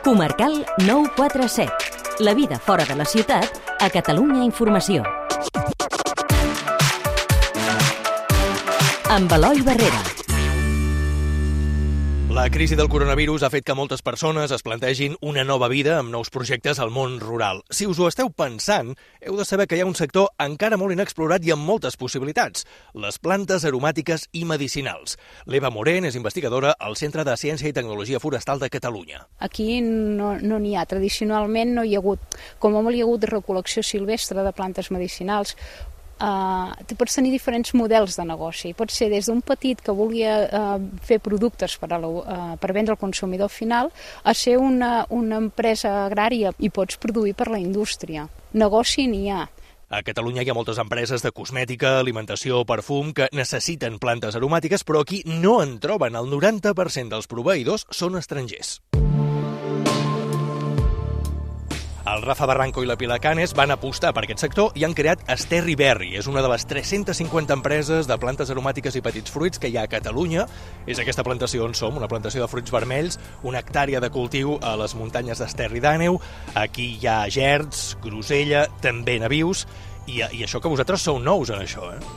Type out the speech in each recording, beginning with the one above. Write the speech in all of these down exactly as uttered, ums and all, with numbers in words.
Comarcal nou quatre set. La vida fora de la ciutat a Catalunya Informació. Amb Eloi Barrera. La crisi del coronavirus ha fet que moltes persones es plantegin una nova vida amb nous projectes al món rural. Si us ho esteu pensant, heu de saber que hi ha un sector encara molt inexplorat i amb moltes possibilitats, les plantes aromàtiques i medicinals. L'Eva Morén és investigadora al Centre de Ciència i Tecnologia Forestal de Catalunya. Aquí no n'hi no ha. Tradicionalment no hi ha hagut, com a molt hi ha hagut recol·lecció silvestre de plantes medicinals. Uh, pots tenir diferents models de negoci. Pot ser des d'un petit que volia uh, fer productes per, a la, uh, per vendre al consumidor final a ser una, una empresa agrària i pots produir per la indústria. Negoci n'hi ha. A Catalunya hi ha moltes empreses de cosmètica, alimentació, perfum que necessiten plantes aromàtiques, però aquí no en troben. El noranta per cent dels proveïdors són estrangers. El Rafa Barranco i la Pilar Canes van apostar per aquest sector i han creat Esterri Berri. És una de les tres-centes cinquanta empreses de plantes aromàtiques i petits fruits que hi ha a Catalunya. És aquesta plantació on som, una plantació de fruits vermells, una hectàrea de cultiu a les muntanyes d'Esterri d'Àneu. Aquí hi ha gerds, grosella, també nabius, i, i això que vosaltres sou nous en això, eh?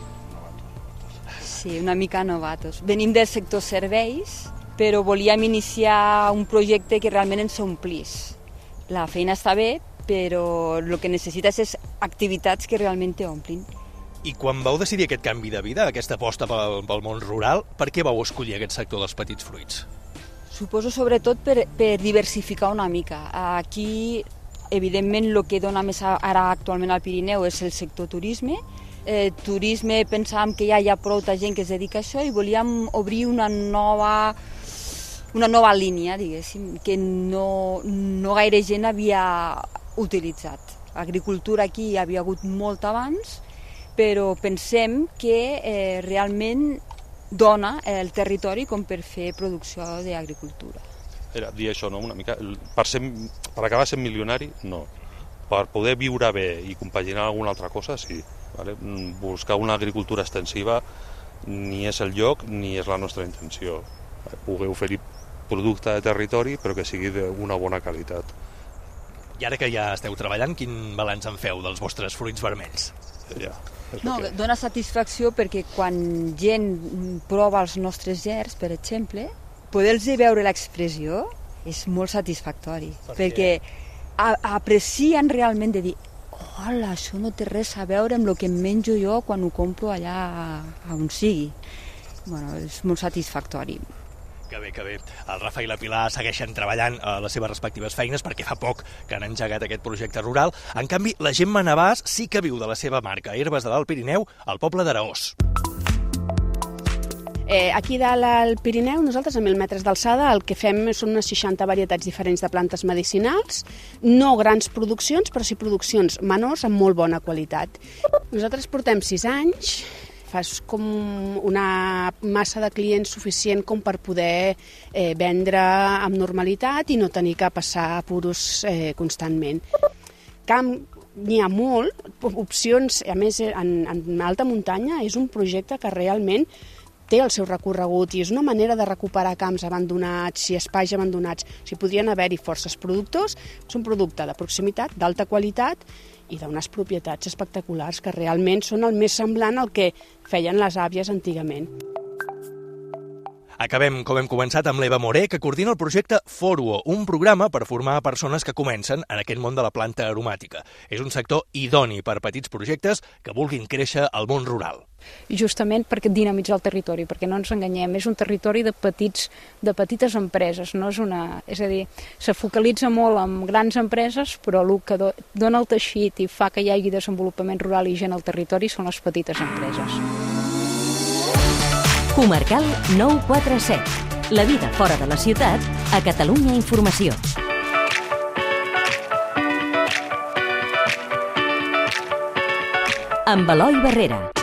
Sí, una mica novatos. Venim del sector serveis, però volíem iniciar un projecte que realment ens omplís. La feina està bé, però el que necessites és activitats que realment t'omplin. I quan vau decidir aquest canvi de vida, aquesta aposta pel, pel món rural, per què vau escollir aquest sector dels petits fruits? Suposo sobretot per, per diversificar una mica. Aquí, evidentment, el que dona més ara actualment al Pirineu és el sector turisme. Eh, turisme, pensàvem que ja hi ha prou gent que es dedica a això i volíem obrir una nova... una nova línia, diguéssim, que no, no gaire gent havia utilitzat. Agricultura aquí hi havia hagut molt abans, però pensem que eh, realment dona el territori com per fer producció d'agricultura. Era dir això, no? Una mica, per, ser, per acabar sent milionari, no. Per poder viure bé i compaginar alguna altra cosa, sí. Vale? Buscar una agricultura extensiva ni és el lloc ni és la nostra intenció. Poder oferir producte de territori, però que sigui d'una bona qualitat. I ara que ja esteu treballant, quin balanç en feu dels vostres fruits vermells? Ja, no, que... Dona satisfacció perquè quan gent prova els nostres gerds, per exemple, poder-los veure l'expressió és molt satisfactori, per perquè a, aprecien realment de dir hola, això no té res a veure amb el que em menjo jo quan ho compro allà on sigui. Bueno, és molt satisfactori. Que bé, que bé. El Rafa i la Pilar segueixen treballant a les seves respectives feines perquè fa poc que han engegat aquest projecte rural. En canvi, la Gemma Navàs sí que viu de la seva marca, Herbes de l'Alt Pirineu, al poble d'Araós. Eh, aquí dalt al Pirineu, nosaltres a mil metres d'alçada, el que fem són unes seixanta varietats diferents de plantes medicinals, no grans produccions, però sí produccions menors amb molt bona qualitat. Nosaltres portem sis anys, fas com una massa de clients suficient com per poder eh, vendre amb normalitat i no tenir que passar apuros eh, constantment. Camp n'hi ha molt, opcions, a més en, en alta muntanya és un projecte que realment té el seu recorregut i és una manera de recuperar camps abandonats i espais abandonats. O sigui, podrien haver-hi forces productors, és un producte de proximitat, d'alta qualitat i d'unes propietats espectaculars que realment són el més semblant al que feien les àvies antigament. Acabem, com hem començat, amb l'Eva Moré, que coordina el projecte Foruo, un programa per formar persones que comencen en aquest món de la planta aromàtica. És un sector idoni per petits projectes que vulguin créixer al món rural. Justament perquè dinamitzar el territori, perquè no ens enganyem, és un territori de, petits, de petites empreses, no és una... És a dir, se focalitza molt en grans empreses, però el que dona el teixit i fa que hi hagi desenvolupament rural i gent al territori són les petites empreses. Comarcal nou quatre set. La vida fora de la ciutat a Catalunya Informació. Amb Eloi Barrera.